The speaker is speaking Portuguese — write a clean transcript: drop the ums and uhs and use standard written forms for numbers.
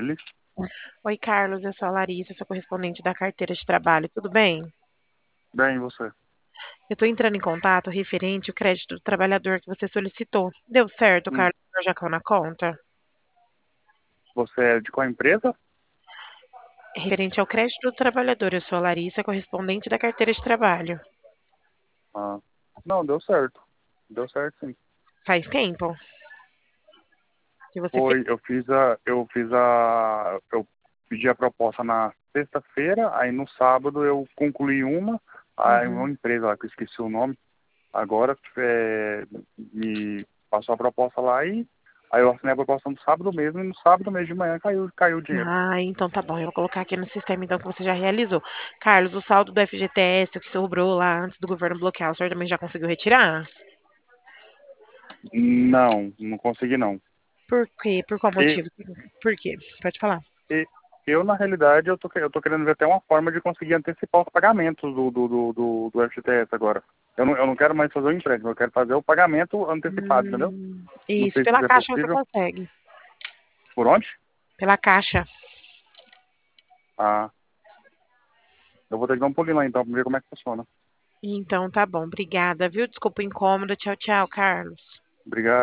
ele. Oi, Carlos, eu sou a Larissa, sou correspondente da carteira de trabalho, tudo bem? Bem, e você? Eu estou entrando em contato referente ao crédito do trabalhador que você solicitou. Deu certo, Hum, Carlos, já caiu na conta? Você é de qual empresa? Referente ao crédito do trabalhador, eu sou a Larissa, correspondente da carteira de trabalho. Ah, não, deu certo. Deu certo, sim. Faz tempo que você fez? Foi, eu pedi a proposta na sexta-feira, aí no sábado eu concluí uma, aí Uhum. uma empresa lá, que eu esqueci o nome, agora me passou a proposta lá e aí eu assinei a proposta no sábado mesmo, e no sábado mesmo de manhã caiu o dinheiro. Ah, então tá bom, eu vou colocar aqui no sistema então que você já realizou. Carlos, o saldo do FGTS, o que sobrou lá antes do governo bloquear, o senhor também já conseguiu retirar? Não, não consegui não. Por quê? Por qual E, motivo? Por quê? Pode falar. E eu, na realidade, eu tô querendo ver até uma forma de conseguir antecipar os pagamentos do FGTS agora. Eu não quero mais fazer o empréstimo, eu quero fazer o pagamento antecipado, entendeu? Não Isso, sei se pela isso é Caixa você possível. consegue. Por onde? Pela Caixa. Ah, eu vou ter que dar um pulinho lá então pra ver como é que funciona. Então tá bom, obrigada, viu? Desculpa o incômodo. Tchau, tchau, Carlos. Obrigado.